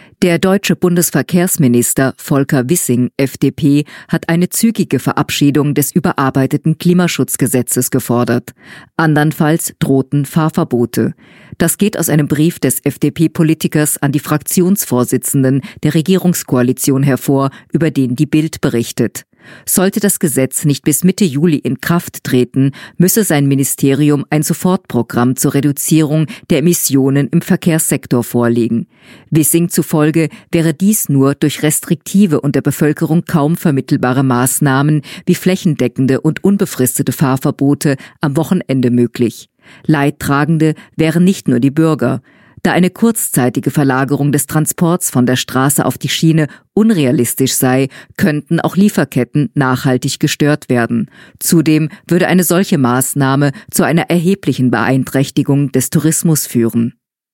Der deutsche Bundesverkehrsminister Volker Wissing, FDP, hat eine zügige Verabschiedung des überarbeiteten Klimaschutzgesetzes gefordert. Andernfalls drohten Fahrverbote. Das geht aus einem Brief des FDP-Politikers an die Fraktionsvorsitzenden der Regierungskoalition hervor, über den die Bild berichtet. Sollte das Gesetz nicht bis Mitte Juli in Kraft treten, müsse sein Ministerium ein Sofortprogramm zur Reduzierung der Emissionen im Verkehrssektor vorlegen. Wissing zufolge wäre dies nur durch restriktive und der Bevölkerung kaum vermittelbare Maßnahmen wie flächendeckende und unbefristete Fahrverbote am Wochenende möglich. Leidtragende wären nicht nur die Bürger. Da eine kurzzeitige Verlagerung des Transports von der Straße auf die Schiene unrealistisch sei, könnten auch Lieferketten nachhaltig gestört werden. Zudem würde eine solche Maßnahme zu einer erheblichen Beeinträchtigung des Tourismus führen.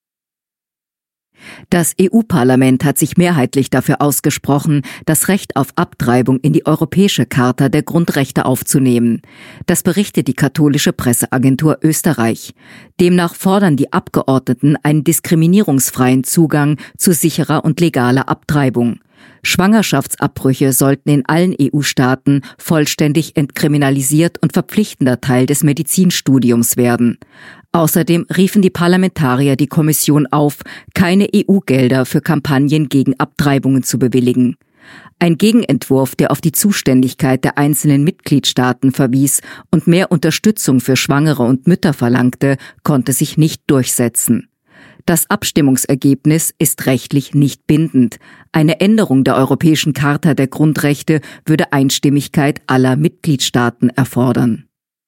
Das EU-Parlament hat sich mehrheitlich dafür ausgesprochen, das Recht auf Abtreibung in die Europäische Charta der Grundrechte aufzunehmen. Das berichtet die katholische Presseagentur Österreich. Demnach fordern die Abgeordneten einen diskriminierungsfreien Zugang zu sicherer und legaler Abtreibung. Schwangerschaftsabbrüche sollten in allen EU-Staaten vollständig entkriminalisiert und verpflichtender Teil des Medizinstudiums werden. Außerdem riefen die Parlamentarier die Kommission auf, keine EU-Gelder für Kampagnen gegen Abtreibungen zu bewilligen. Ein Gegenentwurf, der auf die Zuständigkeit der einzelnen Mitgliedstaaten verwies und mehr Unterstützung für Schwangere und Mütter verlangte, konnte sich nicht durchsetzen. Das Abstimmungsergebnis ist rechtlich nicht bindend. Eine Änderung der Europäischen Charta der Grundrechte würde Einstimmigkeit aller Mitgliedstaaten erfordern.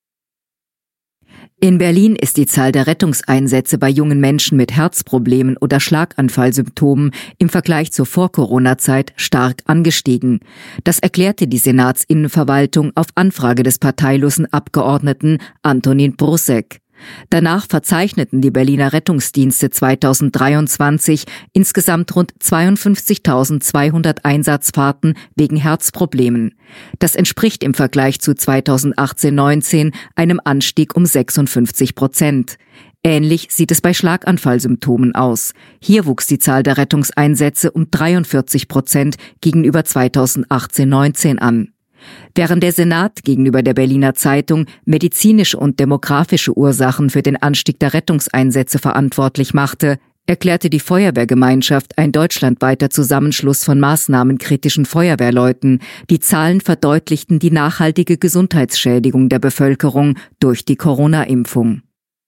In Berlin ist die Zahl der Rettungseinsätze bei jungen Menschen mit Herzproblemen oder Schlaganfallsymptomen im Vergleich zur Vor-Corona-Zeit stark angestiegen. Das erklärte die Senatsinnenverwaltung auf Anfrage des parteilosen Abgeordneten Antonin Brusek. Danach verzeichneten die Berliner Rettungsdienste 2023 insgesamt rund 52.200 Einsatzfahrten wegen Herzproblemen. Das entspricht im Vergleich zu 2018-19 einem Anstieg um 56%. Ähnlich sieht es bei Schlaganfallsymptomen aus. Hier wuchs die Zahl der Rettungseinsätze um 43% gegenüber 2018-19 an. Während der Senat gegenüber der Berliner Zeitung medizinische und demografische Ursachen für den Anstieg der Rettungseinsätze verantwortlich machte, erklärte die Feuerwehrgemeinschaft, ein deutschlandweiter Zusammenschluss von maßnahmenkritischen Feuerwehrleuten, die Zahlen verdeutlichten die nachhaltige Gesundheitsschädigung der Bevölkerung durch die Corona-Impfung.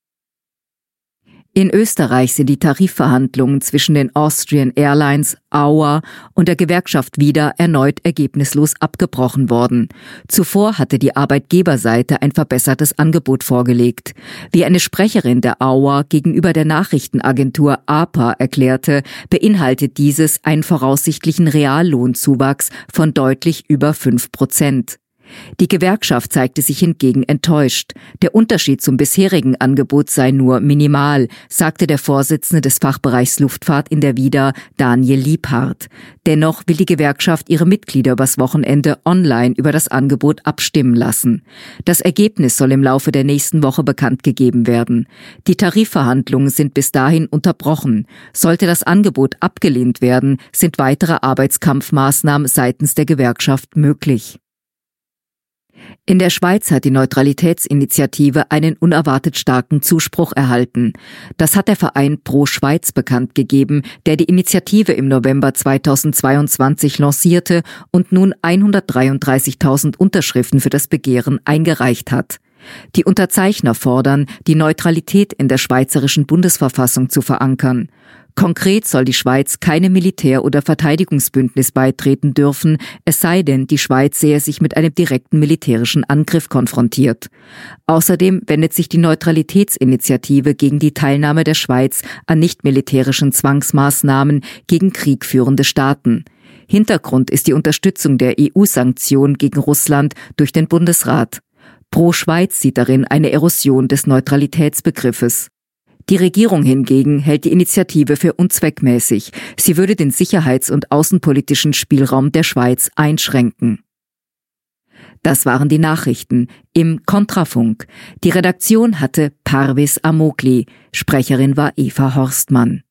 In Österreich sind die Tarifverhandlungen zwischen den Austrian Airlines, AUA und der Gewerkschaft Vida erneut ergebnislos abgebrochen worden. Zuvor hatte die Arbeitgeberseite ein verbessertes Angebot vorgelegt. Wie eine Sprecherin der AUA gegenüber der Nachrichtenagentur APA erklärte, beinhaltet dieses einen voraussichtlichen Reallohnzuwachs von deutlich über 5%. Die Gewerkschaft zeigte sich hingegen enttäuscht. Der Unterschied zum bisherigen Angebot sei nur minimal, sagte der Vorsitzende des Fachbereichs Luftfahrt in der Vida, Daniel Liebhardt. Dennoch will die Gewerkschaft ihre Mitglieder übers Wochenende online über das Angebot abstimmen lassen. Das Ergebnis soll im Laufe der nächsten Woche bekannt gegeben werden. Die Tarifverhandlungen sind bis dahin unterbrochen. Sollte das Angebot abgelehnt werden, sind weitere Arbeitskampfmaßnahmen seitens der Gewerkschaft möglich. In der Schweiz hat die Neutralitätsinitiative einen unerwartet starken Zuspruch erhalten. Das hat der Verein Pro Schweiz bekannt gegeben, der die Initiative im November 2022 lancierte und nun 133.000 Unterschriften für das Begehren eingereicht hat. Die Unterzeichner fordern, die Neutralität in der schweizerischen Bundesverfassung zu verankern. Konkret soll die Schweiz keinem Militär- oder Verteidigungsbündnis beitreten dürfen, es sei denn, die Schweiz sähe sich mit einem direkten militärischen Angriff konfrontiert. Außerdem wendet sich die Neutralitätsinitiative gegen die Teilnahme der Schweiz an nicht-militärischen Zwangsmaßnahmen gegen kriegführende Staaten. Hintergrund ist die Unterstützung der EU-Sanktionen gegen Russland durch den Bundesrat. Pro Schweiz sieht darin eine Erosion des Neutralitätsbegriffes. Die Regierung hingegen hält die Initiative für unzweckmäßig. Sie würde den sicherheits- und außenpolitischen Spielraum der Schweiz einschränken. Das waren die Nachrichten im Kontrafunk. Die Redaktion hatte Parvis Amogli. Sprecherin war Eva Horstmann.